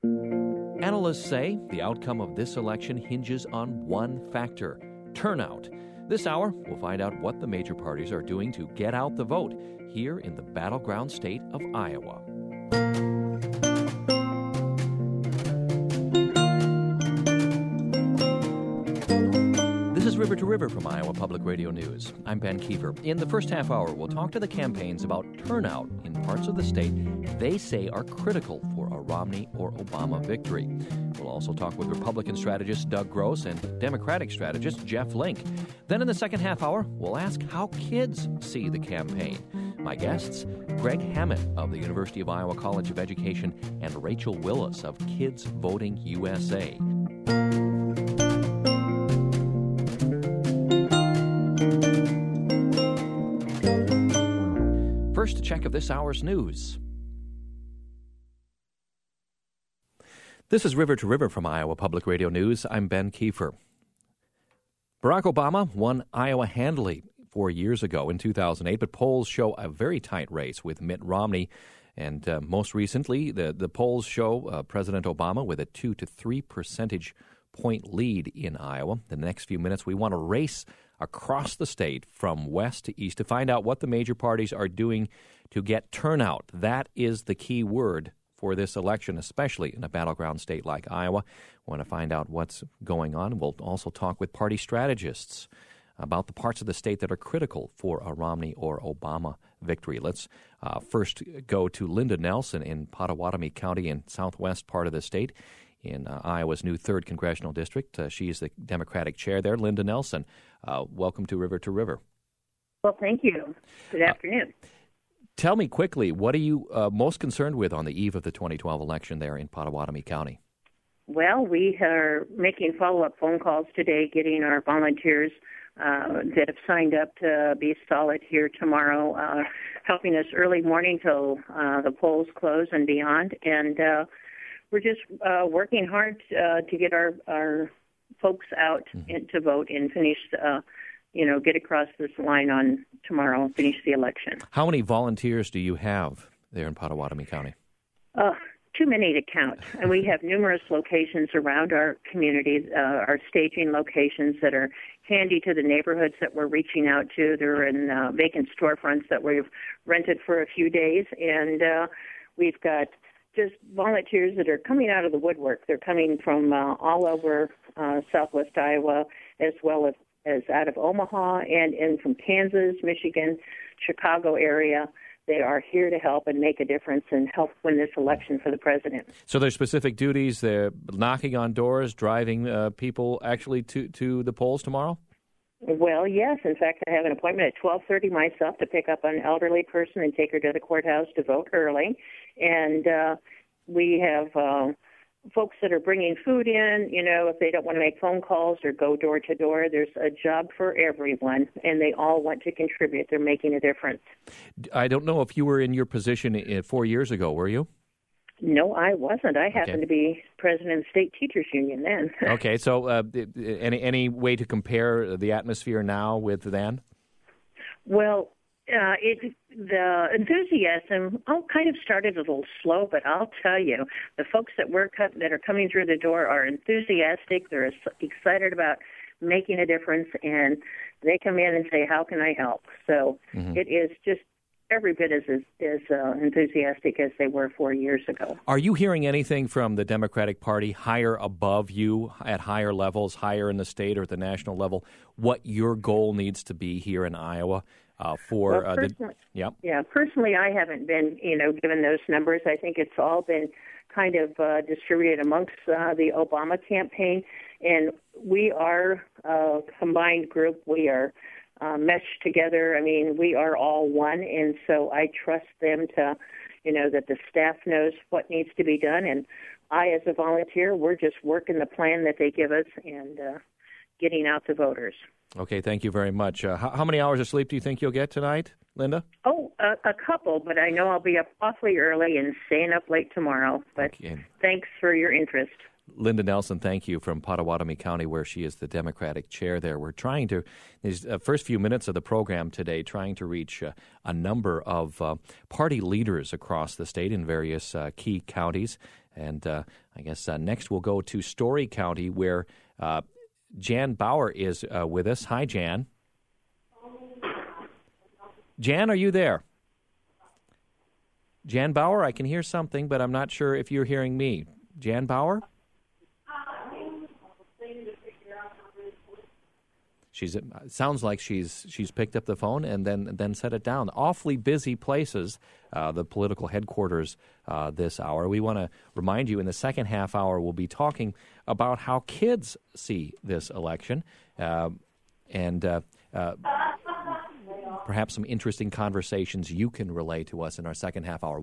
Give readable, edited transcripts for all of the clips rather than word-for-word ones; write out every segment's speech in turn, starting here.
Analysts say the outcome of this election hinges on one factor: turnout. This hour, we'll find out what the major parties are doing to get out the vote here in the battleground state of Iowa. This is River to River from Iowa Public Radio News. I'm Ben Kiefer. In the first half hour, we'll talk to the campaigns about turnout in parts of the state they say are critical for a Romney or Obama victory. We'll also talk with Republican strategist Doug Gross and Democratic strategist Jeff Link. Then in the second half hour, we'll ask how kids see the campaign. My guests, Greg Hammett of the University of Iowa College of Education and Rachel Willis of Kids Voting USA. First, a check of this hour's news. This is River to River from Iowa Public Radio News. I'm Ben Kiefer. Barack Obama won Iowa handily 4 years ago in 2008, but polls show a very tight race with Mitt Romney. And most recently, the polls show President Obama with a 2 to 3 percentage point lead in Iowa. In the next few minutes, we want to race across the state from west to east to find out what the major parties are doing to get turnout. That is the key word for this election, especially in a battleground state like Iowa. We want to find out what's going on. We'll also talk with party strategists about the parts of the state that are critical for a Romney or Obama victory. Let's first go to Linda Nelson in Pottawatomie County in southwest part of the state in Iowa's new 3rd Congressional District. She is the Democratic chair there. Linda Nelson, welcome to River. Well, thank you. Good afternoon. Tell me quickly, what are you most concerned with on the eve of the 2012 election there in Pottawatomie County? Well, we are making follow-up phone calls today, getting our volunteers that have signed up to be solid here tomorrow, helping us early morning till the polls close and beyond. And we're just working hard to get our folks out to vote and finish, get across this line on tomorrow and finish the election. How many volunteers do you have there in Pottawatomie County? Too many to count. And we have numerous locations around our community, our staging locations that are handy to the neighborhoods that we're reaching out to. They're in vacant storefronts that we've rented for a few days. And we've got just volunteers that are coming out of the woodwork. They're coming from all over southwest Iowa, as well as out of Omaha and in from Kansas, Michigan, Chicago area. They are here to help and make a difference and help win this election for the president. So there's specific duties. They're knocking on doors, driving people actually to the polls tomorrow? Well, yes. In fact, I have an appointment at 12:30 myself to pick up an elderly person and take her to the courthouse to vote early. And we have folks that are bringing food in, if they don't want to make phone calls or go door to door. There's a job for everyone, and they all want to contribute. They're making a difference. I don't know if you were in your position 4 years ago, were you? No, I wasn't. I happened to be president of the State Teachers Union then. Okay, so any way to compare the atmosphere now with then? Well, the enthusiasm kind of started a little slow, but I'll tell you, the folks that are coming through the door are enthusiastic. They're excited about making a difference, and they come in and say, "How can I help?" So it is just every bit as enthusiastic as they were 4 years ago. Are you hearing anything from the Democratic Party higher above you at higher levels, higher in the state or at the national level, what your goal needs to be here in Iowa? Personally, I haven't been, given those numbers. I think it's all been kind of distributed amongst the Obama campaign, and we are a combined group. We are meshed together. I mean, we are all one, and so I trust them to, that the staff knows what needs to be done, and I, as a volunteer, we're just working the plan that they give us and getting out to voters. Okay, thank you very much. How many hours of sleep do you think you'll get tonight, Linda? Oh, a couple, but I know I'll be up awfully early and staying up late tomorrow. But Thanks for your interest. Linda Nelson, thank you, from Pottawatomie County, where she is the Democratic chair there. We're trying to, these first few minutes of the program today, trying to reach a number of party leaders across the state in various key counties And I guess next we'll go to Story County, where Jan Bauer is with us. Hi, Jan. Jan, are you there? Jan Bauer, I can hear something, but I'm not sure if you're hearing me. Jan Bauer? Sounds like she's picked up the phone and then set it down. Awfully busy places, the political headquarters this hour. We want to remind you in the second half hour we'll be talking about how kids see this election and perhaps some interesting conversations you can relay to us in our second half hour.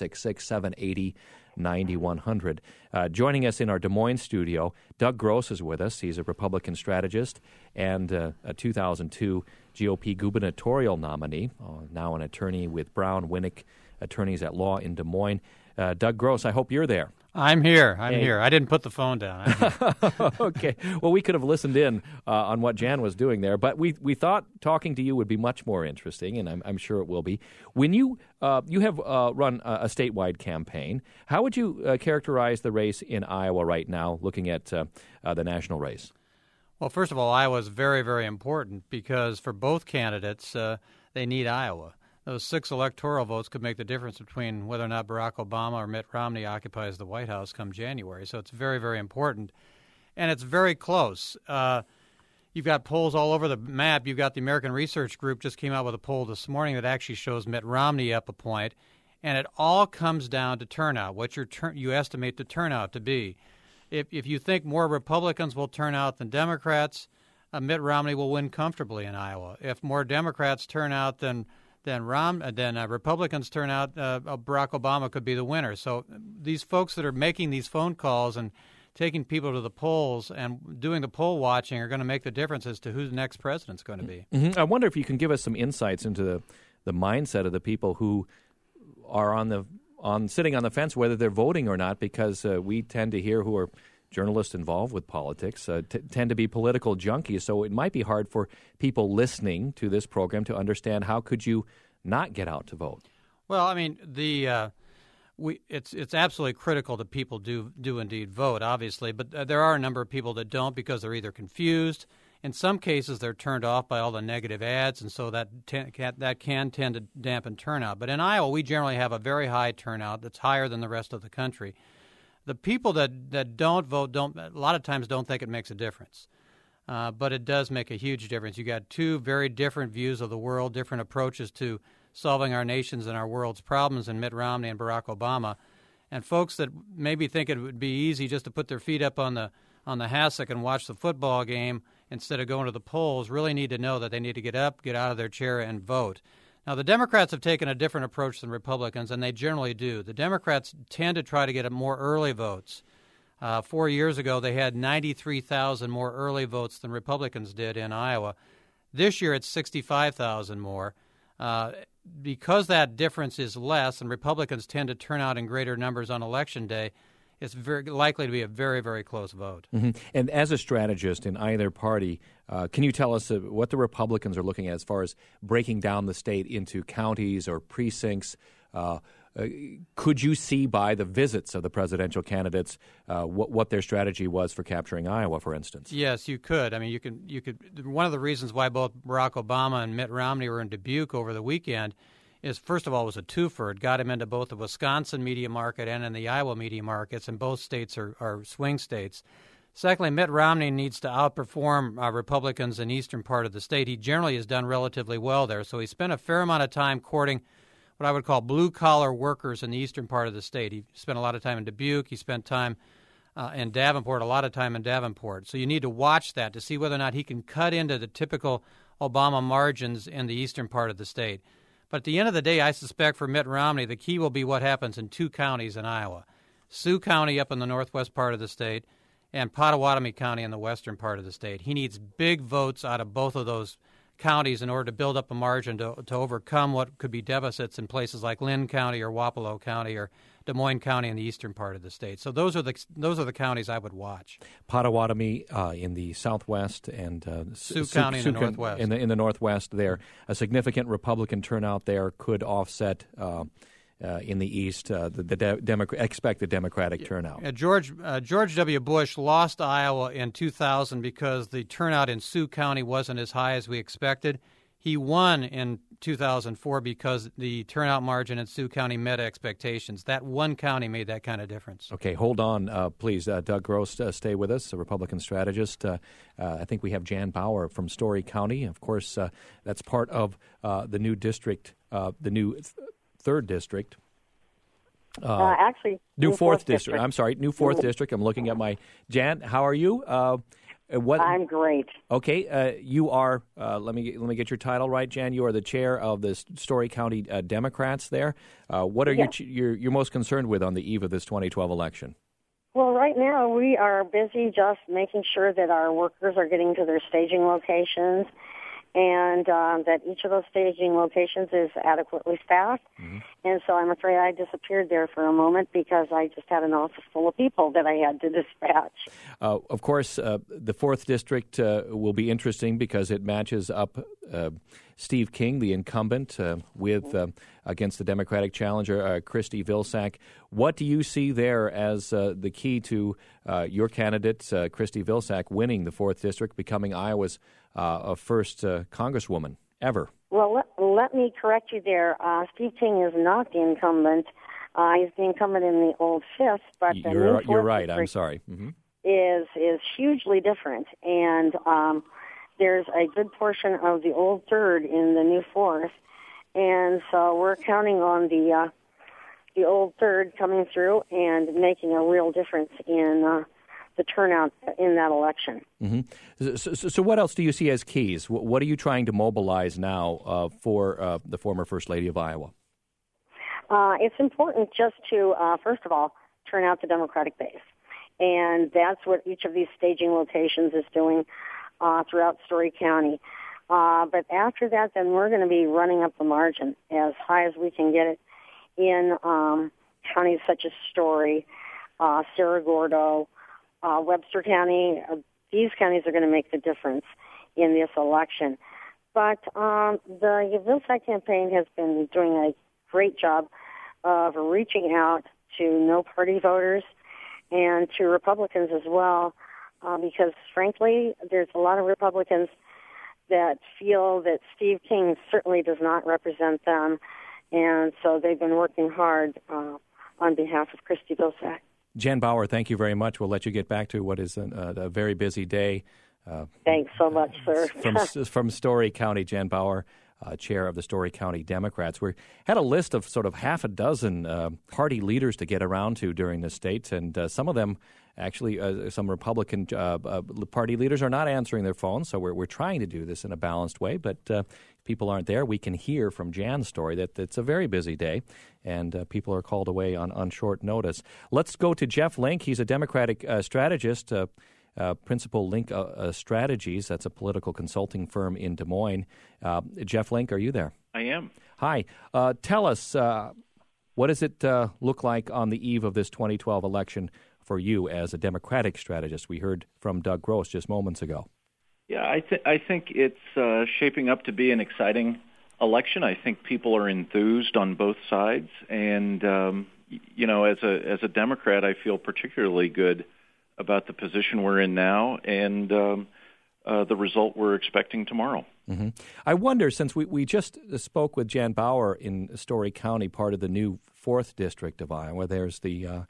1-866-780-9100. Joining us in our Des Moines studio, Doug Gross is with us. He's a Republican strategist and a 2002 GOP gubernatorial nominee, now an attorney with Brown Winnick Attorneys at Law in Des Moines. Doug Gross, I hope you're there. I'm here. I'm here. I didn't put the phone down. Okay. Well, we could have listened in on what Jan was doing there, but we thought talking to you would be much more interesting, and I'm sure it will be. When you have run a statewide campaign, how would you characterize the race in Iowa right now, looking at the national race? Well, first of all, Iowa is very, very important because for both candidates, they need Iowa. Those 6 electoral votes could make the difference between whether or not Barack Obama or Mitt Romney occupies the White House come January. So it's very, very important. And it's very close. You've got polls all over the map. You've got the American Research Group just came out with a poll this morning that actually shows Mitt Romney up a point. And it all comes down to turnout, what you estimate the turnout to be. If you think more Republicans will turn out than Democrats, Mitt Romney will win comfortably in Iowa. If more Democrats turn out than Republicans turn out, Barack Obama could be the winner. So these folks that are making these phone calls and taking people to the polls and doing the poll watching are going to make the difference as to who the next president's going to be. Mm-hmm. I wonder if you can give us some insights into the mindset of the people who are sitting on the fence, whether they're voting or not, because we tend to hear who are journalists involved with politics tend to be political junkies, so it might be hard for people listening to this program to understand how could you not get out to vote. Well, I mean, it's absolutely critical that people do indeed vote, obviously, but there are a number of people that don't because they're either confused. In some cases, they're turned off by all the negative ads, and so that can tend to dampen turnout. But in Iowa, we generally have a very high turnout that's higher than the rest of the country. The people that don't vote a lot of times don't think it makes a difference, but it does make a huge difference. You got 2 very different views of the world, different approaches to solving our nation's and our world's problems in Mitt Romney and Barack Obama, and folks that maybe think it would be easy just to put their feet up on the hassock and watch the football game instead of going to the polls really need to know that they need to get up, get out of their chair, and vote. Now, the Democrats have taken a different approach than Republicans, and they generally do. The Democrats tend to try to get more early votes. 4 years ago, they had 93,000 more early votes than Republicans did in Iowa. This year, it's 65,000 more. Because that difference is less, and Republicans tend to turn out in greater numbers on Election Day, it's very likely to be a very, very close vote. Mm-hmm. And as a strategist in either party, can you tell us what the Republicans are looking at as far as breaking down the state into counties or precincts? Could you see by the visits of the presidential candidates what their strategy was for capturing Iowa, for instance? Yes, you could. I mean, you could. One of the reasons why both Barack Obama and Mitt Romney were in Dubuque over the weekend is, first of all, it was a twofer. It got him into both the Wisconsin media market and in the Iowa media markets, and both states are swing states. Secondly, Mitt Romney needs to outperform Republicans in the eastern part of the state. He generally has done relatively well there, so he spent a fair amount of time courting what I would call blue-collar workers in the eastern part of the state. He spent a lot of time in Dubuque. He spent time in Davenport, a lot of time in Davenport. So you need to watch that to see whether or not he can cut into the typical Obama margins in the eastern part of the state. But at the end of the day, I suspect for Mitt Romney, the key will be what happens in 2 counties in Iowa. Sioux County up in the northwest part of the state and Pottawatomie County in the western part of the state. He needs big votes out of both of those counties in order to build up a margin to overcome what could be deficits in places like Lynn County or Wapello County or Des Moines County in the eastern part of the state. So those are the counties I would watch. Pottawatomie in the southwest and Sioux County in the northwest. In the northwest there. A significant Republican turnout there could offset in the East, expected Democratic turnout. George W. Bush lost Iowa in 2000 because the turnout in Sioux County wasn't as high as we expected. He won in 2004 because the turnout margin in Sioux County met expectations. That one county made that kind of difference. Okay, hold on, please. Doug Gross, stay with us, a Republican strategist. I think we have Jan Bauer from Story County. Of course, that's part of the new district, the new 3rd district. Actually, new 4th district. I'm sorry, new 4th district. I'm looking at my Jan. How are you? I'm great. Okay, you are. Let me get your title right, Jan. You are the chair of the Story County Democrats there. What are you're most concerned with on the eve of this 2012 election? Well, right now we are busy just making sure that our workers are getting to their staging locations, and that each of those staging locations is adequately staffed. Mm-hmm. And so I'm afraid I disappeared there for a moment because I just had an office full of people that I had to dispatch. Of course, the 4th District will be interesting because it matches up Steve King, the incumbent, with against the Democratic challenger, Kristi Vilsack. What do you see there as the key to your candidate, Kristi Vilsack, winning the 4th District, becoming Iowa's first congresswoman ever? Well, let me correct you there. Steve King is not the incumbent. He's the incumbent in the old 5th, but the new 4th you're right. I'm sorry. Mm-hmm. is hugely different, and there's a good portion of the old 3rd in the new 4th, and so we're counting on the old 3rd coming through and making a real difference in the turnout in that election. Mm-hmm. So what else do you see as keys? What are you trying to mobilize now for the former First Lady of Iowa? It's important just to, first of all, turn out the Democratic base. And that's what each of these staging locations is doing throughout Story County. But after that, then we're going to be running up the margin as high as we can get it in counties such as Story, Cerro Gordo, Webster County. These counties are going to make the difference in this election. But the Vilsack campaign has been doing a great job of reaching out to no-party voters and to Republicans as well, because, frankly, there's a lot of Republicans that feel that Steve King certainly does not represent them, and so they've been working hard on behalf of Kristi Vilsack. Jan Bauer, thank you very much. We'll let you get back to what is a very busy day. Thanks so much, sir. From Story County, Jan Bauer, chair of the Story County Democrats. We had a list of sort of half a dozen party leaders to get around to during the state, and some of them, actually, some Republican party leaders are not answering their phones, so we're trying to do this in a balanced way, but if people aren't there, we can hear from Jan's story that it's a very busy day, and people are called away on short notice. Let's go to Jeff Link. He's a Democratic strategist, Principal Link Strategies. That's a political consulting firm in Des Moines. Jeff Link, are you there? I am. Hi. Tell us, what does it look like on the eve of this 2012 election for you as a Democratic strategist? We heard from Doug Gross just moments ago. Yeah, I think it's shaping up to be an exciting election. I think people are enthused on both sides, and as a Democrat, I feel particularly good about the position we're in now and the result we're expecting tomorrow. Mm-hmm. I wonder, since we just spoke with Jan Bauer in Story County, part of the new 4th District of Iowa, there's the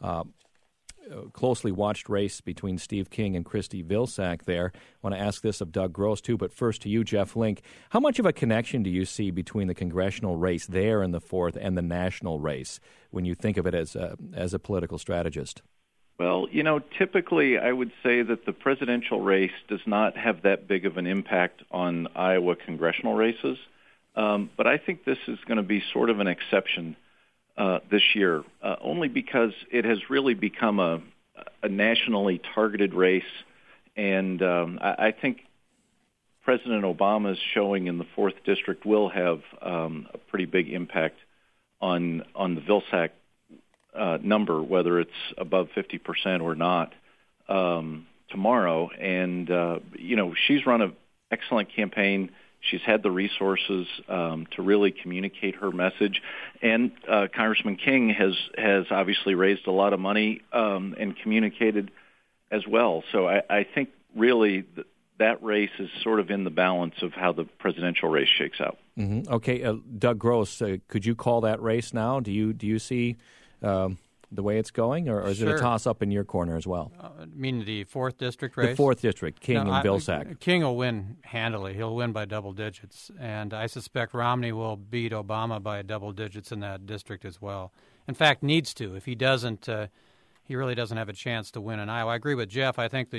closely watched race between Steve King and Kristi Vilsack there. I want to ask this of Doug Gross, too, but first to you, Jeff Link. How much of a connection do you see between the congressional race there in the 4th and the national race when you think of it as a political strategist? Well, typically I would say that the presidential race does not have that big of an impact on Iowa congressional races, but I think this is going to be sort of an exception this year, only because it has really become a nationally targeted race, and I think President Obama's showing in the 4th District will have a pretty big impact on the Vilsack number, whether it's above 50% or not, tomorrow. And, she's run an excellent campaign. She's had the resources to really communicate her message, and Congressman King has obviously raised a lot of money and communicated as well. So I think really that race is sort of in the balance of how the presidential race shakes out. Mm-hmm. Okay, Doug Gross, could you call that race now? Do you see the way it's going, or is it a toss-up in your corner as well? Meaning the 4th District race? The 4th District, King and Vilsack. King will win handily. He'll win by double digits. And I suspect Romney will beat Obama by double digits in that district as well. In fact, needs to. If he doesn't, he really doesn't have a chance to win in Iowa. I agree with Jeff. I think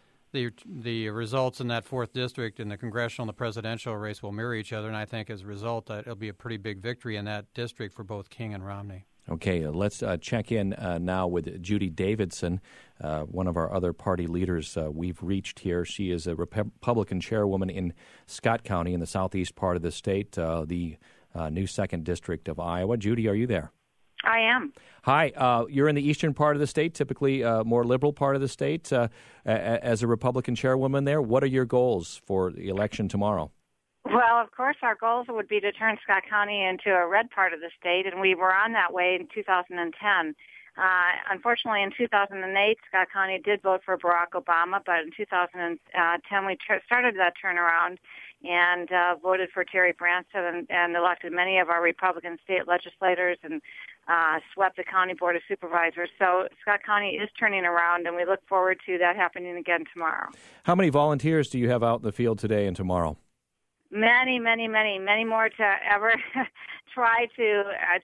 the results in that 4th District in the congressional and the presidential race will mirror each other, and I think as a result it'll be a pretty big victory in that district for both King and Romney. Okay, let's check in now with Judy Davidson, one of our other party leaders we've reached here. She is a Republican chairwoman in Scott County in the southeast part of the state, the new 2nd District of Iowa. Judy, are you there? I am. Hi. You're in the eastern part of the state, typically more liberal part of the state. As a Republican chairwoman there, what are your goals for the election tomorrow? Well, of course, our goals would be to turn Scott County into a red part of the state, and we were on that way in 2010. Unfortunately, in 2008, Scott County did vote for Barack Obama, but in 2010 we started that turnaround and voted for Terry Branstad and elected many of our Republican state legislators and swept the County Board of Supervisors. So Scott County is turning around, and we look forward to that happening again tomorrow. How many volunteers do you have out in the field today and tomorrow? Many more to ever try to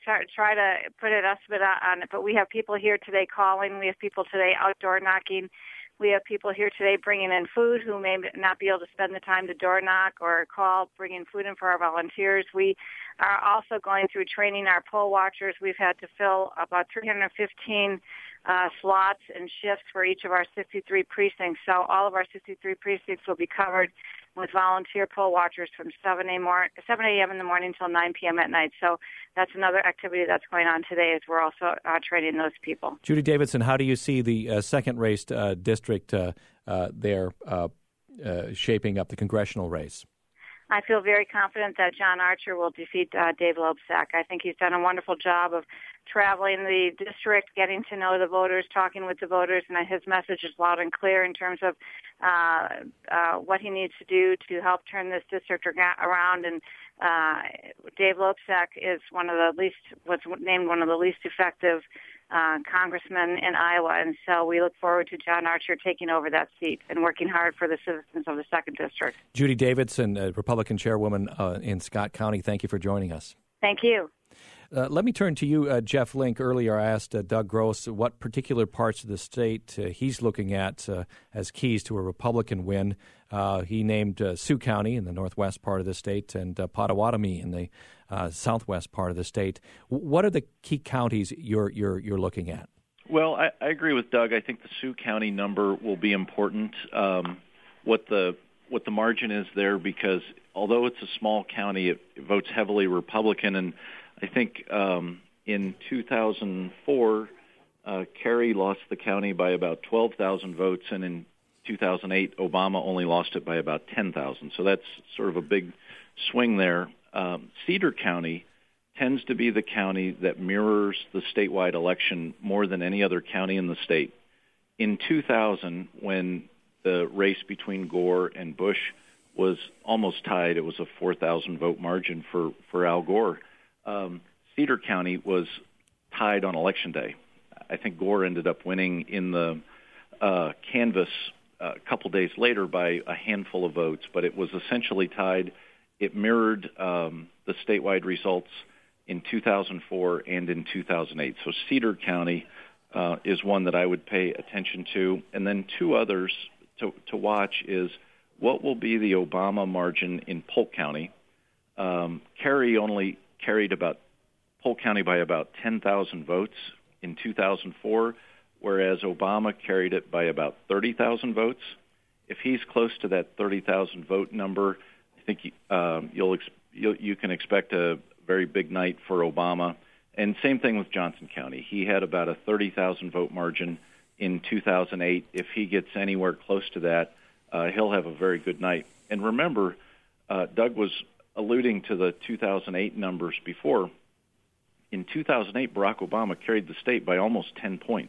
put an estimate on it. But we have people here today calling. We have people today outdoor knocking. We have people here today bringing in food who may not be able to spend the time to door knock or call, bringing food in for our volunteers. We are also going through training our poll watchers. We've had to fill about 315 slots and shifts for each of our 63 precincts. So all of our 63 precincts will be covered with volunteer poll watchers from 7 a.m. in the morning until 9 p.m. at night. So that's another activity that's going on today as we're also training those people. Judy Davidson, how do you see the second race district there shaping up the congressional race? I feel very confident that John Archer will defeat Dave Loebsack. I think he's done a wonderful job of traveling the district, getting to know the voters, talking with the voters, and his message is loud and clear in terms of what he needs to do to help turn this district around. And Dave Loebsack is was named one of the least effective congressmen in Iowa, and so we look forward to John Archer taking over that seat and working hard for the citizens of the 2nd District. Judy Davidson, Republican chairwoman in Scott County, thank you for joining us. Thank you. Let me turn to you, Jeff Link. Earlier I asked Doug Gross what particular parts of the state he's looking at as keys to a Republican win. He named Sioux County in the northwest part of the state and Potawatomi in the southwest part of the state. What are the key counties you're looking at? Well, I agree with Doug. I think the Sioux County number will be important. What the margin is there, because although it's a small county, it votes heavily Republican, and I think in 2004, Kerry lost the county by about 12,000 votes, and in 2008, Obama only lost it by about 10,000. So that's sort of a big swing there. Cedar County tends to be the county that mirrors the statewide election more than any other county in the state. In 2000, when the race between Gore and Bush was almost tied, it was a 4,000 vote margin for Al Gore. Cedar County was tied on Election Day. I think Gore ended up winning in the canvass a couple days later by a handful of votes, but it was essentially tied. It mirrored the statewide results in 2004 and in 2008. So Cedar County is one that I would pay attention to. And then two others to watch is what will be the Obama margin in Polk County. Kerry only carried Polk County by about 10,000 votes in 2004, whereas Obama carried it by about 30,000 votes. If he's close to that 30,000 vote number, I think you can expect a very big night for Obama. And same thing with Johnson County. He had about a 30,000 vote margin in 2008. If he gets anywhere close to that, he'll have a very good night. And remember, Doug was alluding to the 2008 numbers before. In 2008, Barack Obama carried the state by almost 10 points.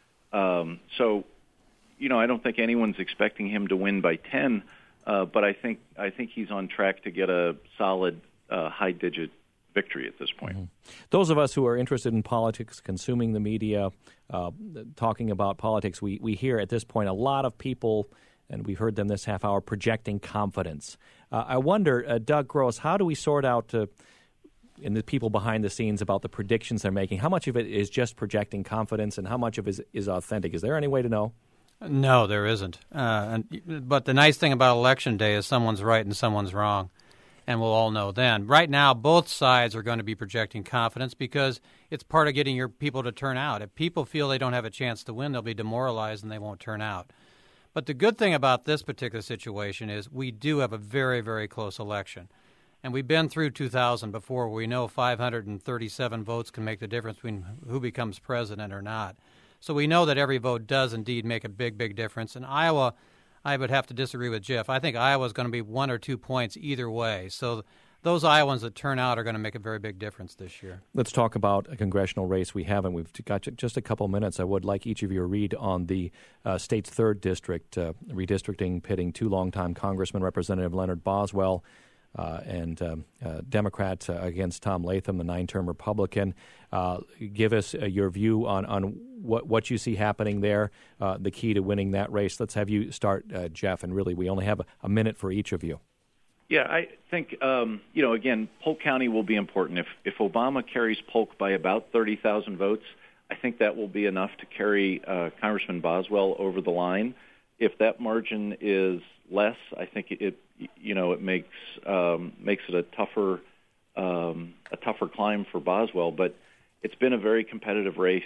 So, I don't think anyone's expecting him to win by 10, but I think he's on track to get a solid high-digit victory at this point. Mm-hmm. Those of us who are interested in politics, consuming the media, talking about politics, we hear at this point a lot of people, and we've heard them this half hour, projecting confidence. I wonder, Doug Gross, how do we sort out in the people behind the scenes about the predictions they're making? How much of it is just projecting confidence and how much of it is authentic? Is there any way to know? No, there isn't. But the nice thing about Election Day is someone's right and someone's wrong, and we'll all know then. Right now, both sides are going to be projecting confidence because it's part of getting your people to turn out. If people feel they don't have a chance to win, they'll be demoralized and they won't turn out. But the good thing about this particular situation is we do have a very, very close election. And we've been through 2000 before where we know 537 votes can make the difference between who becomes president or not. So we know that every vote does indeed make a big, big difference. In Iowa, I would have to disagree with Jeff. I think Iowa's going to be 1 or 2 points either way. So those Iowans that turn out are going to make a very big difference this year. Let's talk about a congressional race we haven't. We've got just a couple minutes. I would like each of you to read on the state's 3rd district, redistricting, pitting 2 longtime congressmen, Representative Leonard Boswell and Democrat against Tom Latham, the 9-term Republican. Give us your view on what you see happening there, the key to winning that race. Let's have you start, Jeff, and really we only have a minute for each of you. Yeah, I think, again, Polk County will be important. If Obama carries Polk by about 30,000 votes, I think that will be enough to carry Congressman Boswell over the line. If that margin is less, I think it makes it a tougher climb for Boswell. But it's been a very competitive race.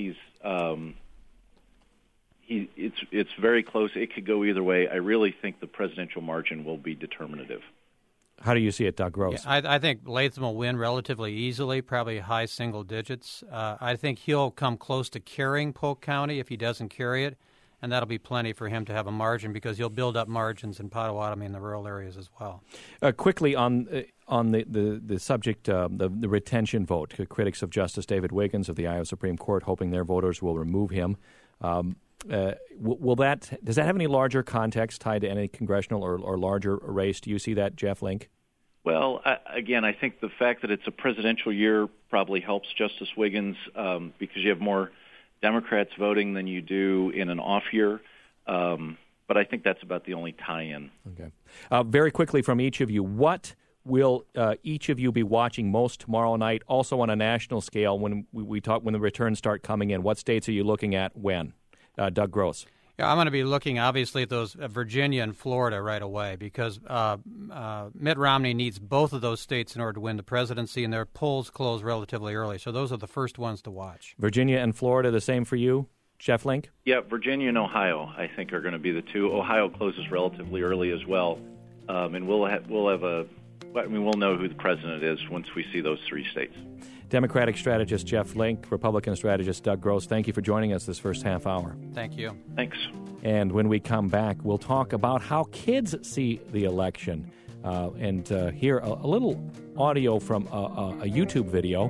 It's very close. It could go either way. I really think the presidential margin will be determinative. How do you see it, Doug Gross? Yeah, I think Latham will win relatively easily, probably high single digits. I think he'll come close to carrying Polk County if he doesn't carry it, and that'll be plenty for him to have a margin because he'll build up margins in Potawatomi and the rural areas as well. Quickly on the subject, the retention vote, critics of Justice David Wiggins of the Iowa Supreme Court hoping their voters will remove him. Does that have any larger context tied to any congressional or larger race? Do you see that, Jeff Link? Well, again, I think the fact that it's a presidential year probably helps Justice Wiggins because you have more Democrats voting than you do in an off year. But I think that's about the only tie-in. Okay. Very quickly from each of you, what will each of you be watching most tomorrow night? Also on a national scale, when when the returns start coming in, what states are you looking at when? Doug Gross. Yeah, I'm going to be looking, obviously, at those Virginia and Florida right away because Mitt Romney needs both of those states in order to win the presidency, and their polls close relatively early. So those are the first ones to watch. Virginia and Florida, the same for you, Jeff Link? Yeah, Virginia and Ohio, I think, are going to be the two. Ohio closes relatively early as well, and we'll know who the president is once we see those 3 states. Democratic strategist Jeff Link, Republican strategist Doug Gross, thank you for joining us this first half hour. Thank you. Thanks. And when we come back, we'll talk about how kids see the election and hear a little audio from a YouTube video.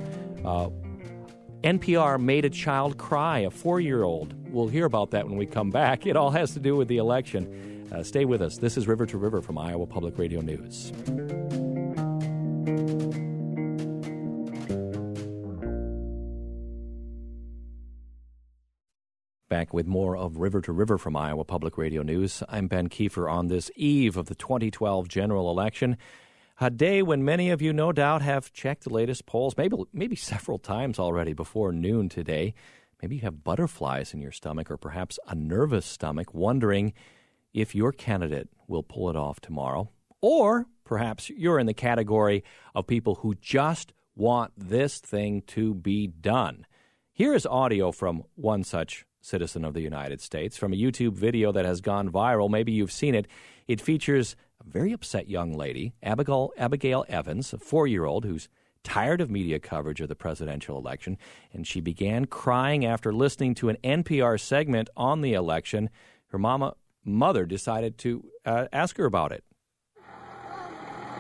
NPR made a child cry, a 4-year-old. We'll hear about that when we come back. It all has to do with the election. Stay with us. This is River to River from Iowa Public Radio News. Back with more of River to River from Iowa Public Radio News. I'm Ben Kiefer on this eve of the 2012 general election, a day when many of you no doubt have checked the latest polls, maybe several times already before noon today. Maybe you have butterflies in your stomach or perhaps a nervous stomach wondering if your candidate will pull it off tomorrow. Or perhaps you're in the category of people who just want this thing to be done. Here is audio from one such citizen of the United States from a YouTube video that has gone viral. Maybe you've seen it. It features a very upset young lady, Abigail Evans, a 4-year-old who's tired of media coverage of the presidential election, and she began crying after listening to an NPR segment on the election. Her mother decided to ask her about it.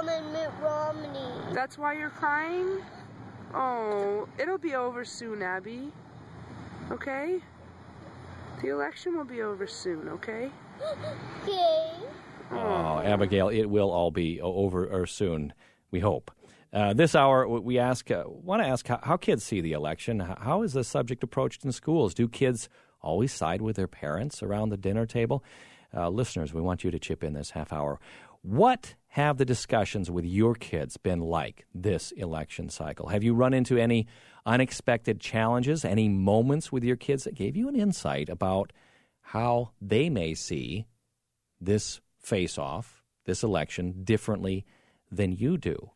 and Mitt Romney. That's why you're crying? Oh, it'll be over soon, Abby. Okay? The election will be over soon, okay? Okay. Oh, Abigail, it will all be over or soon, we hope. This hour, we want to ask how kids see the election. How is the subject approached in schools? Do kids always side with their parents around the dinner table? Listeners, we want you to chip in this half hour. What have the discussions with your kids been like this election cycle? Have you run into any unexpected challenges, any moments with your kids that gave you an insight about how they may see this face-off, this election, differently than you do?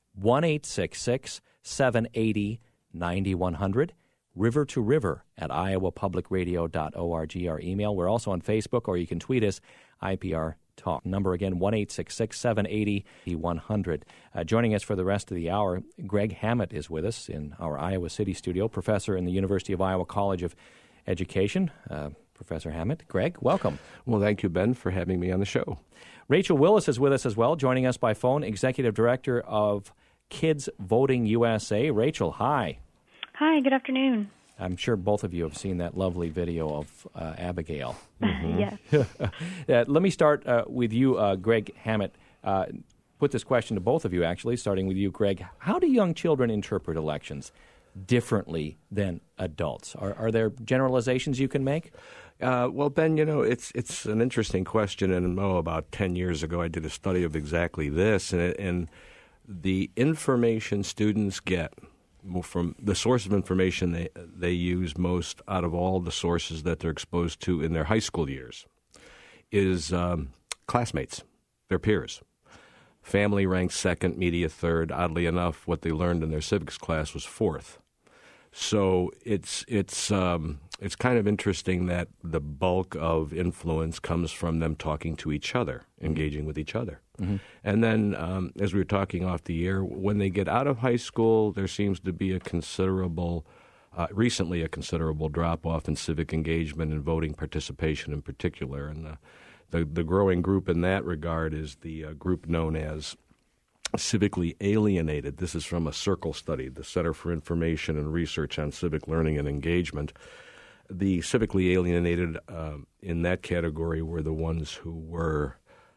1-866-780-9100, River to River at iowapublicradio.org, our email. We're also on Facebook, or you can tweet us, IPR Talk. Number again, 1-866-780-100. Joining us for the rest of the hour, Greg Hammett is with us in our Iowa City studio, professor in the University of Iowa College of Education. Professor Hammett, Greg, welcome. Well, thank you, Ben, for having me on the show. Rachel Willis is with us as well, joining us by phone, Executive Director of Kids Voting USA. Rachel, hi. Hi, good afternoon. I'm sure both of you have seen that lovely video of Abigail. Mm-hmm. Yes. Let me start with you, Greg Hammett. Put this question to both of you, actually, starting with you, Greg. How do young children interpret elections differently than adults? Are there generalizations you can make? Well, Ben, it's an interesting question, and about 10 years ago I did a study of exactly this, and the information students get from the source of information they use most out of all the sources that they're exposed to in their high school years is classmates, their peers. Family ranks second, media third. Oddly enough, what they learned in their civics class was fourth. So it's kind of interesting that the bulk of influence comes from them talking to each other, engaging with each other. Mm-hmm. And then, as we were talking off the air, when they get out of high school, there seems to be recently a considerable drop-off in civic engagement and voting participation in particular. And the growing group in that regard is the group known as civically alienated. This is from a Circle study, the Center for Information and Research on Civic Learning and Engagement. The civically alienated in that category were the ones who were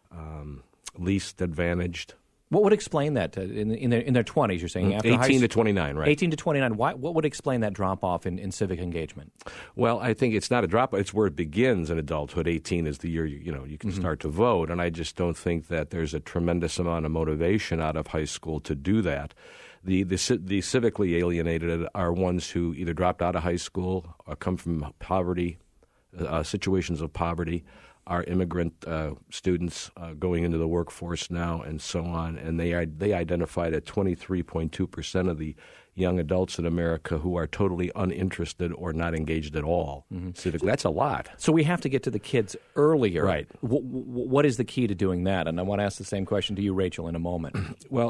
least advantaged. What would explain that in their 20s, you're saying? After 18 to 29, right. 18 to 29. What would explain that drop-off in civic engagement? Well, I think it's not a drop-off. It's where it begins in adulthood. 18 is the year you can mm-hmm. start to vote, and I just don't think that there's a tremendous amount of motivation out of high school to do that. The civically alienated are ones who either dropped out of high school or come from poverty, situations of poverty, are immigrant students going into the workforce now, and so on. And they identified at 23.2% of the young adults in America who are totally uninterested or not engaged at all mm-hmm. civically. That's a lot. So we have to get to the kids earlier. Right. What is the key to doing that? And I want to ask the same question to you, Rachel, in a moment. Well,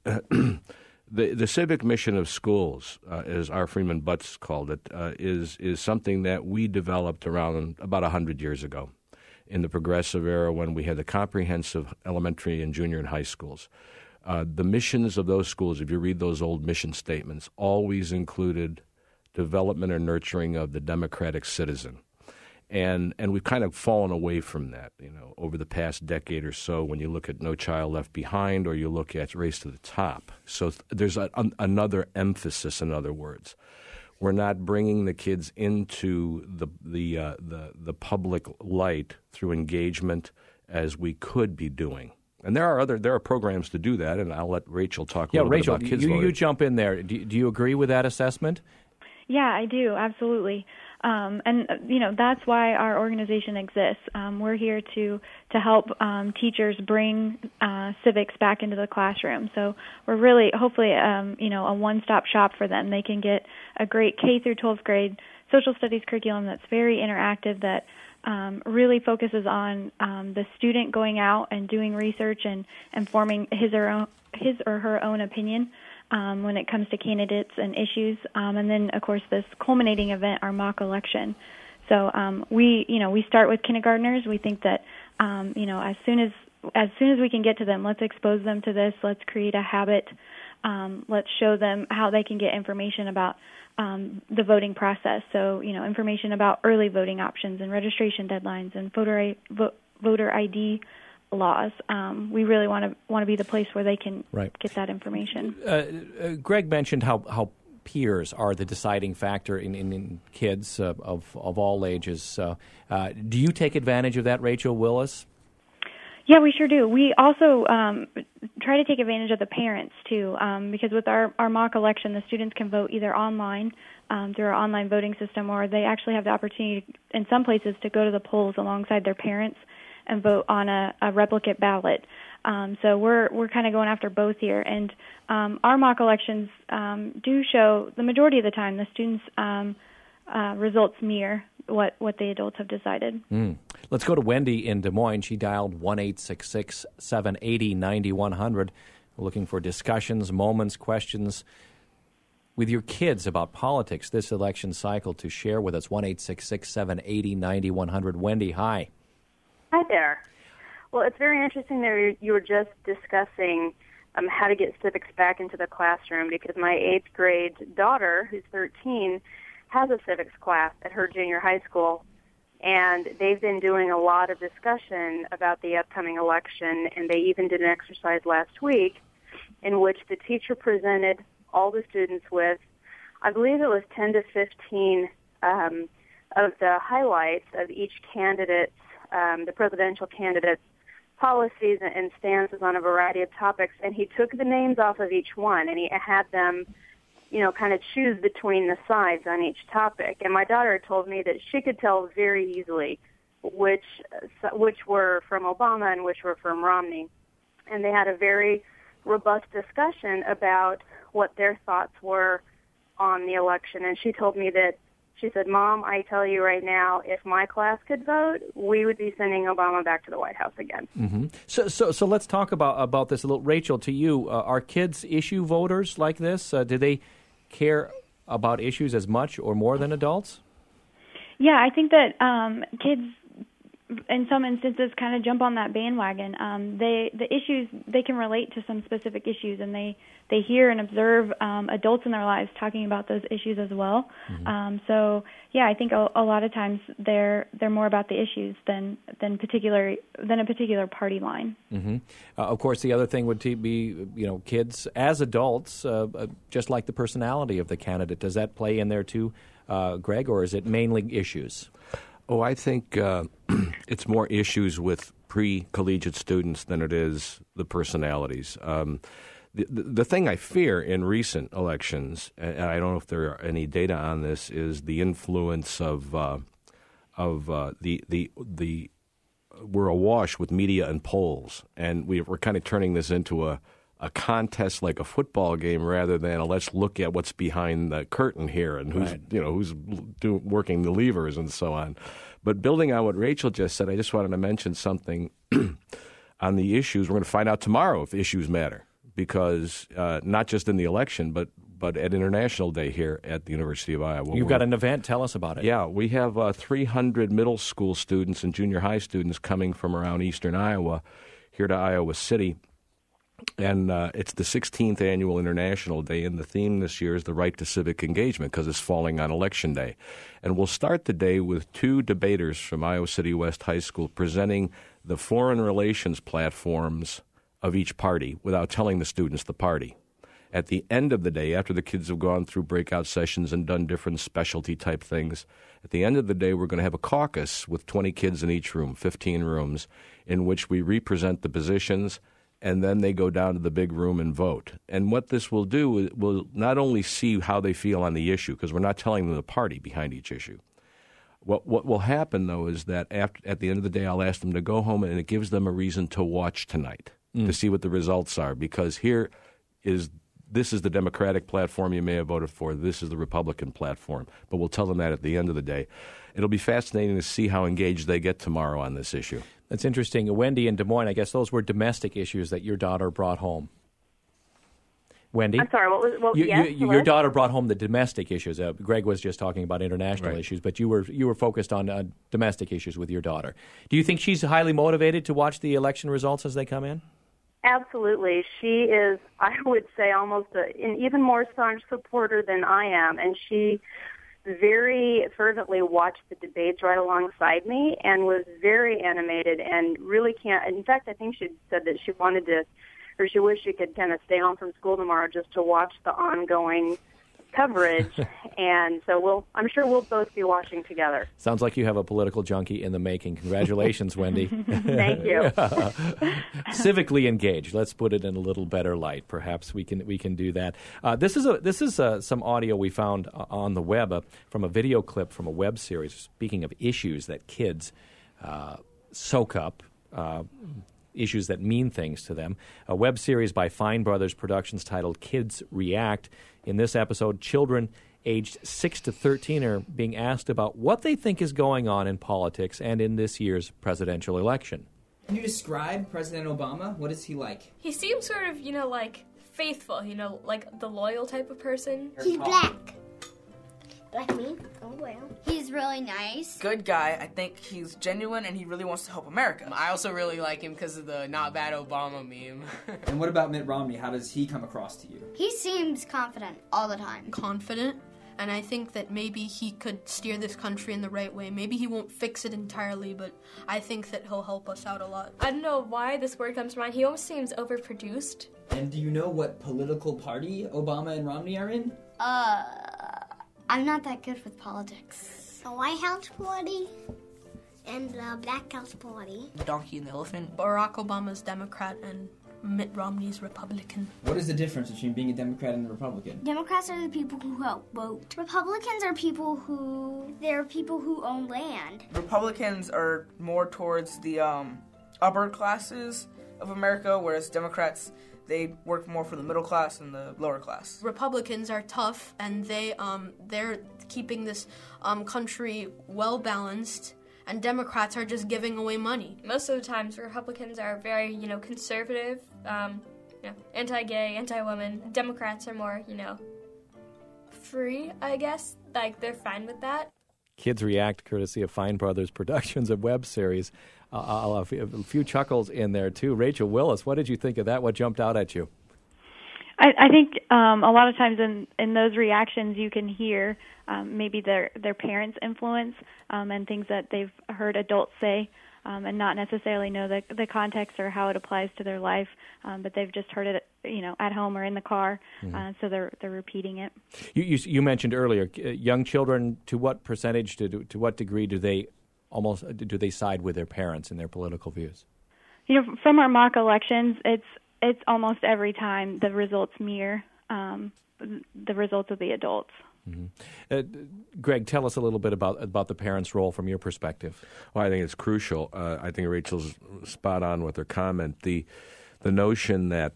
The civic mission of schools, as R. Freeman Butts called it, is something that we developed around about 100 years ago in the progressive era when we had the comprehensive elementary and junior and high schools. The missions of those schools, if you read those old mission statements, always included development or nurturing of the democratic citizen. And we've kind of fallen away from that, over the past decade or so when you look at No Child Left Behind or you look at Race to the Top. So there's another emphasis, in other words. We're not bringing the kids into the public light through engagement as we could be doing. And there are programs to do that, and I'll let Rachel talk a little bit about kids voting. You jump in there. Do you agree with that assessment? Yeah, I do, absolutely. And that's why our organization exists. We're here to help teachers bring civics back into the classroom. So we're really, hopefully, a one-stop shop for them. They can get a great K through 12th grade social studies curriculum that's very interactive, that really focuses on the student going out and doing research and forming his or her own opinion when it comes to candidates and issues, and then, of course, this culminating event, our mock election. So we start with kindergartners. We think that, as soon as as soon as we can get to them, let's expose them to this. Let's create a habit. Let's show them how they can get information about the voting process. So, information about early voting options and registration deadlines and voter ID laws. We really want to be the place where they can get that information. Greg mentioned how peers are the deciding factor in kids of all ages. Do you take advantage of that, Rachel Willis? Yeah, we sure do. We also try to take advantage of the parents, too, because with our mock election, the students can vote either online through our online voting system, or they actually have the opportunity in some places to go to the polls alongside their parents and vote on a replicate ballot. So we're kind of going after both here. And our mock elections do show, the majority of the time, the students' results mirror what the adults have decided. Let's go to Wendy in Des Moines. She dialed 1-866-780-9100, looking for discussions, moments, questions with your kids about politics this election cycle to share with us. 1-866-780-9100. Wendy, hi. Hi there. Well, it's very interesting that you were just discussing how to get civics back into the classroom, because my 8th grade daughter, who's 13, has a civics class at her junior high school, and they've been doing a lot of discussion about the upcoming election, and they even did an exercise last week in which the teacher presented all the students with, I believe it was 10 to 15 of the highlights of each candidate's, the presidential candidate's policies and stances on a variety of topics, and he took the names off of each one, and he had them kind of choose between the sides on each topic. And my daughter told me that she could tell very easily which were from Obama and which were from Romney. And they had a very robust discussion about what their thoughts were on the election. And she told me that, she said, "Mom, I tell you right now, if my class could vote, we would be sending Obama back to the White House again." Mm-hmm. So let's talk about this a little. Rachel, to you, are kids issue voters like this? Do they care about issues as much or more than adults? Yeah, I think that kids, in some instances, kind of jump on that bandwagon. The issues, they can relate to some specific issues, and they hear and observe adults in their lives talking about those issues as well. Mm-hmm. So yeah, I think a lot of times they're more about the issues than a particular party line. Mm-hmm. Of course, the other thing would be kids as adults, just like the personality of the candidate. Does that play in there too, Greg, or is it mainly issues? Oh, I think it's more issues with pre-collegiate students than it is the personalities. The thing I fear in recent elections, and I don't know if there are any data on this, is the influence of the we're awash with media and polls, and we're kind of turning this into a contest like a football game rather than let's look at what's behind the curtain here and who's working the levers and so on. But building on what Rachel just said, I just wanted to mention something on the issues. We're going to find out tomorrow if issues matter, because not just in the election, but at International Day here at the University of Iowa. You've got an event. Tell us about it. Yeah, we have 300 middle school students and junior high students coming from around eastern Iowa here to Iowa City. And it's the 16th annual International Day, and the theme this year is the right to civic engagement because it's falling on Election Day. And we'll start the day with two debaters from Iowa City West High School presenting the foreign relations platforms of each party without telling the students the party. At the end of the day, after the kids have gone through breakout sessions and done different specialty type things, at the end of the day, we're going to have a caucus with 20 kids in each room, 15 rooms, in which we represent the positions, and then they go down to the big room and vote. And what this will do, will not only see how they feel on the issue, because we're not telling them the party behind each issue. What will happen, though, is that at the end of the day, I'll ask them to go home, and it gives them a reason to watch tonight to see what the results are, because this is the Democratic platform you may have voted for. This is the Republican platform. But we'll tell them that at the end of the day. It'll be fascinating to see how engaged they get tomorrow on this issue. That's interesting. Wendy in Des Moines, I guess those were domestic issues that your daughter brought home. Wendy? I'm sorry, your daughter brought home the domestic issues. Greg was just talking about international issues, but you were focused on domestic issues with your daughter. Do you think she's highly motivated to watch the election results as they come in? Absolutely. She is, I would say, almost an even more staunch supporter than I am, and she very fervently watched the debates right alongside me and was very animated and really can't. In fact, I think she said that she wanted to, or she wished she could kind of stay home from school tomorrow just to watch the ongoing coverage. And so I'm sure we'll both be watching together. Sounds like you have a political junkie in the making. Congratulations, Wendy. Thank you. Civically engaged. Let's put it in a little better light. Perhaps we can do that. This is some audio we found on the web from a video clip from a web series. Speaking of issues that kids soak up. Issues that mean things to them. A web series by Fine Brothers Productions titled Kids React. In this episode, children aged 6 to 13 are being asked about what they think is going on in politics and in this year's presidential election. Can you describe President Obama? What is he like? He seems sort of, like faithful, like the loyal type of person. He's black. Like me? Oh, well. He's really nice. Good guy. I think he's genuine and he really wants to help America. I also really like him because of the not bad Obama meme. And what about Mitt Romney? How does he come across to you? He seems confident all the time. Confident. And I think that maybe he could steer this country in the right way. Maybe he won't fix it entirely, but I think that he'll help us out a lot. I don't know why this word comes to mind. He almost seems overproduced. And do you know what political party Obama and Romney are in? I'm not that good with politics. The White House Party and the Black House Party. The donkey and the elephant. Barack Obama's Democrat and Mitt Romney's Republican. What is the difference between being a Democrat and a Republican? Democrats are the people who help vote. Republicans are people who own land. Republicans are more towards the upper classes of America, whereas Democrats, they work more for the middle class and the lower class. Republicans are tough, and they're keeping this country well balanced, and Democrats are just giving away money. Most of the times, Republicans are very, conservative, anti-gay, anti-woman. Democrats are more, free, I guess. Like, they're fine with that. Kids React, courtesy of Fine Brothers Productions, a web series. A few chuckles in there, too. Rachel Willis, what did you think of that? What jumped out at you? I think a lot of times in those reactions you can hear maybe their parents' influence and things that they've heard adults say and not necessarily know the context or how it applies to their life, but they've just heard it, at home or in the car, so they're repeating it. You mentioned earlier, young children, to what percentage, to what degree do they side with their parents in their political views? From our mock elections, it's almost every time the results mirror the results of the adults. Mm-hmm. Greg, tell us a little bit about the parents' role from your perspective. Well, I think it's crucial. I think Rachel's spot on with her comment. The notion that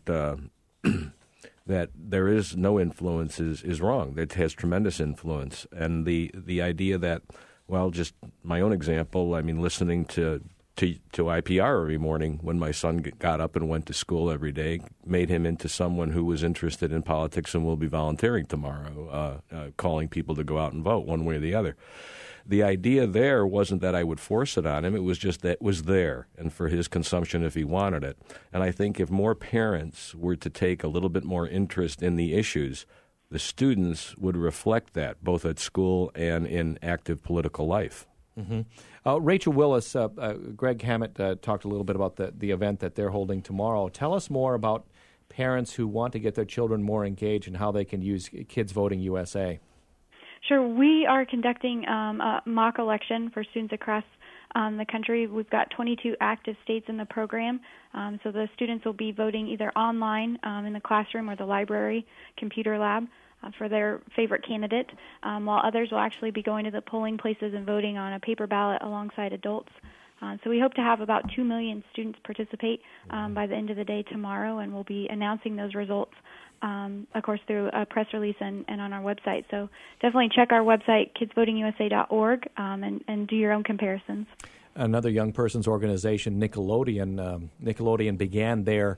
that there is no influence is wrong. It has tremendous influence, and the idea that, well, just my own example. I mean, listening to IPR every morning when my son got up and went to school every day made him into someone who was interested in politics and will be volunteering tomorrow, calling people to go out and vote one way or the other. The idea there wasn't that I would force it on him. It was just that it was there and for his consumption if he wanted it. And I think if more parents were to take a little bit more interest in the issues, the students would reflect that both at school and in active political life. Mm-hmm. Rachel Willis, Greg Hammett talked a little bit about the event that they're holding tomorrow. Tell us more about parents who want to get their children more engaged and how they can use Kids Voting USA. Sure. We are conducting a mock election for students across the country. We've got 22 active states in the program, so the students will be voting either online in the classroom or the library computer lab for their favorite candidate, while others will actually be going to the polling places and voting on a paper ballot alongside adults. So we hope to have about 2 million students participate by the end of the day tomorrow, and we'll be announcing those results, of course, through a press release and on our website. So definitely check our website, kidsvotingusa.org, and do your own comparisons. Another young person's organization, Nickelodeon. Nickelodeon began their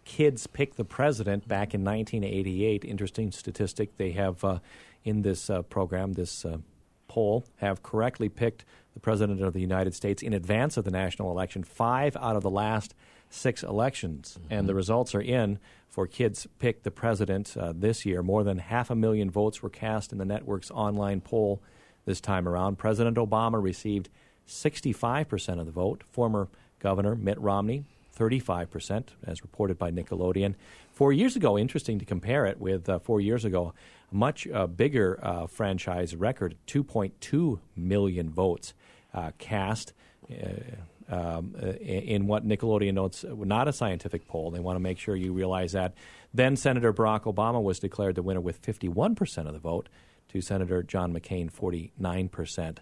kids pick the president back in 1988. Interesting statistic. They have in this program, this poll, have correctly picked the president of the United States in advance of the national election 5 out of the last 6 elections. Mm-hmm. And the results are in for Kids Pick the President this year. More than 500,000 votes were cast in the network's online poll this time around. President Obama received 65% of the vote. Former Governor Mitt Romney, 35%, as reported by Nickelodeon. 4 years ago, interesting to compare it with 4 years ago, a much bigger franchise record, 2.2 million votes cast in what Nickelodeon notes not a scientific poll. They want to make sure you realize that. Then Senator Barack Obama was declared the winner with 51% of the vote to Senator John McCain, 49%.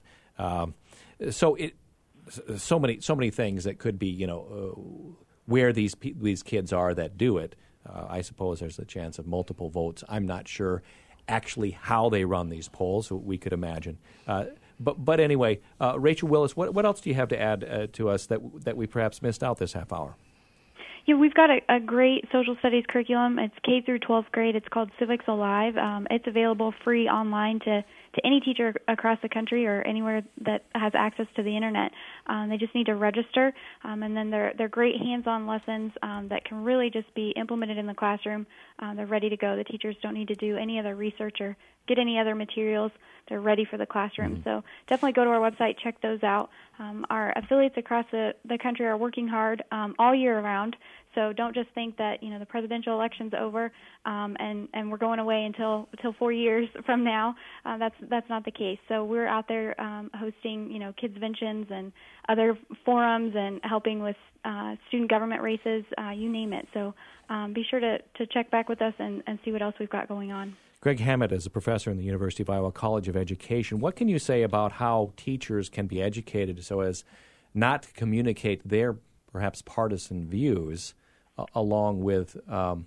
So many things that could be, where these kids are that do it. I suppose there's a chance of multiple votes. I'm not sure actually how they run these polls. We could imagine. But anyway, Rachel Willis, what else do you have to add to us that we perhaps missed out this half hour? Yeah, we've got a great social studies curriculum. It's K through 12th grade. It's called Civics Alive. It's available free online to any teacher across the country or anywhere that has access to the internet. They just need to register, and then they're great hands-on lessons that can really just be implemented in the classroom. They're ready to go. The teachers don't need to do any other research or get any other materials. They're ready for the classroom. So definitely go to our website, check those out. Our affiliates across the country are working hard all year round. So don't just think that the presidential election's over and we're going away until 4 years from now. That's not the case. So we're out there hosting Kidsventions and other forums and helping with student government races, you name it. So be sure to check back with us and see what else we've got going on. Greg Hammett is a professor in the University of Iowa College of Education. What can you say about how teachers can be educated so as not to communicate their perhaps partisan views along with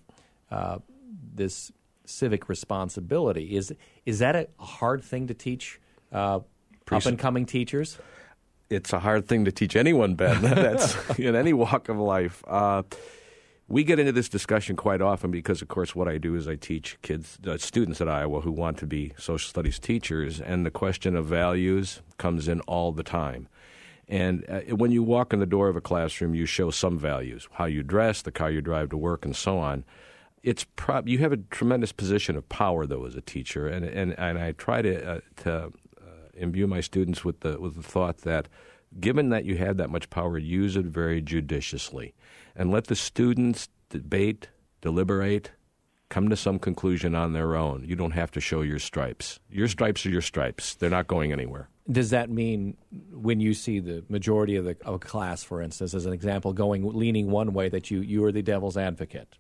this civic responsibility? Is that a hard thing to teach up-and-coming teachers? It's a hard thing to teach anyone, Ben. That's in any walk of life. We get into this discussion quite often because, of course, what I do is I teach students at Iowa who want to be social studies teachers, and the question of values comes in all the time. And when you walk in the door of a classroom, you show some values, how you dress, the car you drive to work, and so on. You have a tremendous position of power, though, as a teacher, and I try to imbue my students with the thought that, given that you have that much power, use it very judiciously, and let the students debate, deliberate, come to some conclusion on their own. You don't have to show your stripes. Your stripes are your stripes. They're not going anywhere. Does that mean when you see the majority of a class, for instance, as an example, leaning one way, that you are the devil's advocate?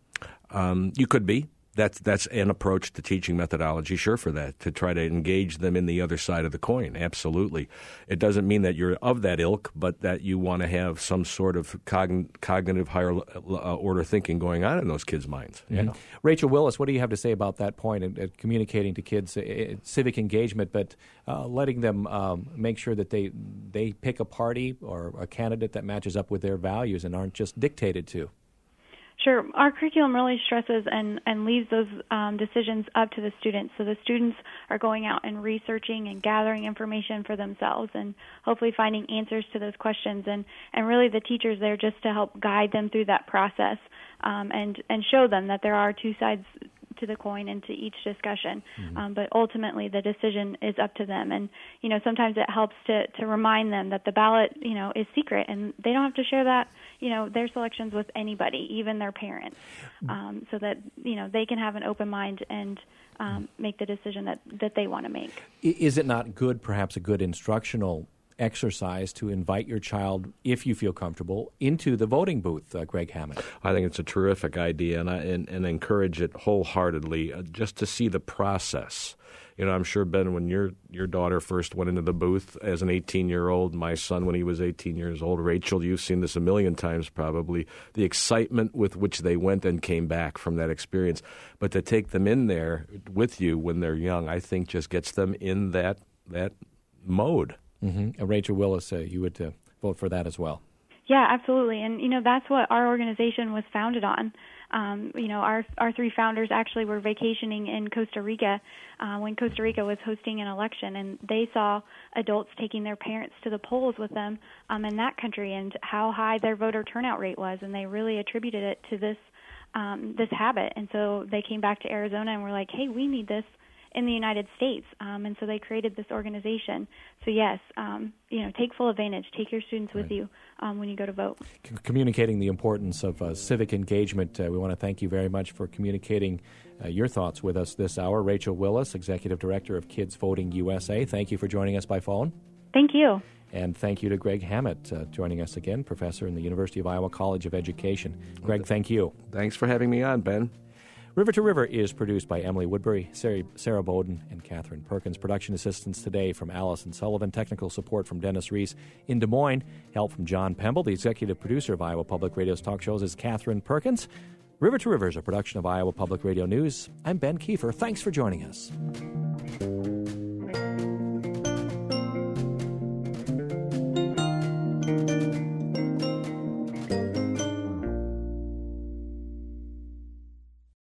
You could be. That's an approach to teaching methodology, sure, for that, to try to engage them in the other side of the coin, absolutely. It doesn't mean that you're of that ilk, but that you want to have some sort of cognitive higher order thinking going on in those kids' minds. Mm-hmm. Rachel Willis, what do you have to say about that point and communicating to kids civic engagement, but letting them make sure that they pick a party or a candidate that matches up with their values and aren't just dictated to? Sure. Our curriculum really stresses and leaves those decisions up to the students. So the students are going out and researching and gathering information for themselves and hopefully finding answers to those questions. And really the teacher's there just to help guide them through that process and show them that there are two sides to the coin and to each discussion. Mm-hmm. But ultimately the decision is up to them. And, sometimes it helps to remind them that the ballot, is secret and they don't have to share that, their selections with anybody, even their parents, so that, they can have an open mind and make the decision that they want to make. Is it not perhaps a good instructional exercise to invite your child, if you feel comfortable, into the voting booth, Greg Hammett? I think it's a terrific idea, and encourage it wholeheartedly, just to see the process. I'm sure, Ben, when your daughter first went into the booth as an 18-year-old, my son when he was 18 years old, Rachel, you've seen this a million times probably, the excitement with which they went and came back from that experience. But to take them in there with you when they're young, I think just gets them in that mode. Mm-hmm. Rachel Willis, you would vote for that as well. Yeah, absolutely. And, that's what our organization was founded on. Our three founders actually were vacationing in Costa Rica when Costa Rica was hosting an election, and they saw adults taking their parents to the polls with them in that country and how high their voter turnout rate was, and they really attributed it to this habit. And so they came back to Arizona and were like, hey, we need this in the United States. And so they created this organization. So yes, take full advantage. Take your students with you when you go to vote. Communicating the importance of civic engagement. We want to thank you very much for communicating your thoughts with us this hour. Rachel Willis, Executive Director of Kids Voting USA. Thank you for joining us by phone. Thank you. And thank you to Greg Hammett, joining us again, professor in the University of Iowa College of Education. Greg, thank you. Thanks for having me on, Ben. River to River is produced by Emily Woodbury, Sarah Bowden, and Catherine Perkins. Production assistance today from Allison Sullivan. Technical support from Dennis Reese in Des Moines. Help from John Pemble. The executive producer of Iowa Public Radio's talk shows is Catherine Perkins. River to River is a production of Iowa Public Radio News. I'm Ben Kiefer. Thanks for joining us.